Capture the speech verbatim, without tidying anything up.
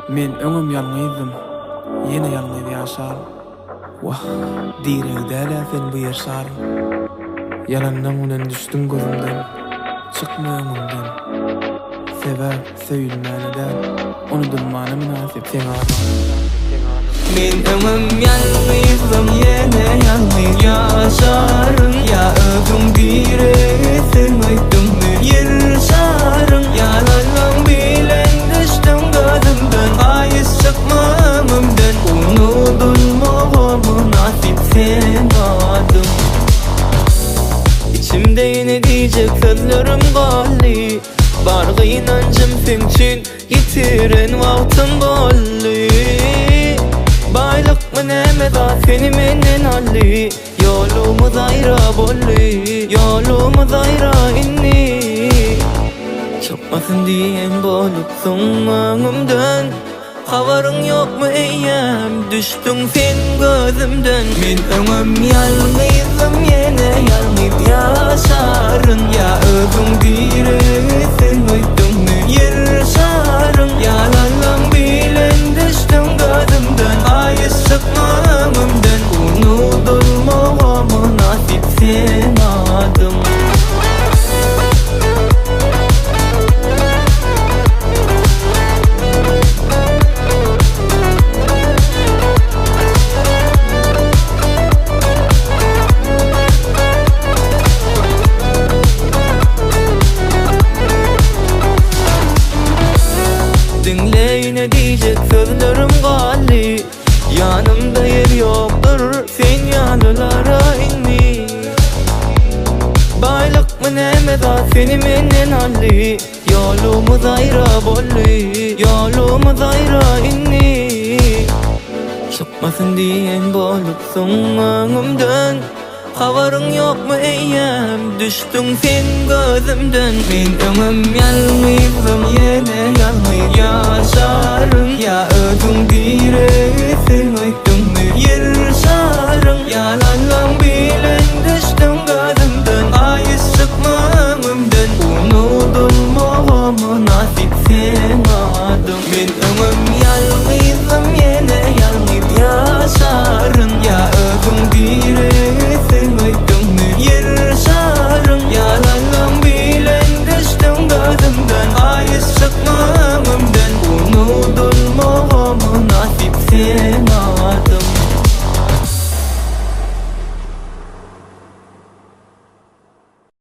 Men öňüm ýalňyzym, ýene ýalňyz ýaşar. Wah, diýregdäle sen bu ýaşar. Yalandan ulan düşdüm gözümden, çykma öňümden. Sebäp söýülmäneden, onu dulmana münasip sen adam. Men öňüm ýalňyzym, ýene ýalňyz ýaşarym. Ya özüm diýregi sen aýtdyňmy ýaşarym. Yalandan bilen düşdüm gözümden, aýys çykma öňümden. Onu dulmana münasip sen adam. İçimde ýene diýjek sözlerim gally. Bargy inancym sen üçin ýitiren wagtym boldy. Baylyk näme zat seni menden aldy. Ýolumyz aýra boldy, ýolumyz aýra inni. Çykmasyn diýen bolupsyň öňümden. Habaryň ýokmy eýem, düşdüň sen gözümden. Men öňüm ýalňyzym, ýene ýalňyz ýaşaryn. Ya özüň diýregi sen aýtdyňmy ýaşaryn. Yalandan bilen düşdüň gözümden, aýys çykma öňümden. Unudulmaga münasip sen adam. Dinleyine diýjek sözlerim gally. Yanımda yer ýokdur, sen ýanylara inni. Baýlykmy näme zat seni menden aldy. Ýolumyz aýra boldy, ýolumyz aýra inni. Çykmasyn diýen bolupsyň öňümden. Habaryň ýokmy eýem, düşdüň sen gözümden. Men öňüm ýalňyzym,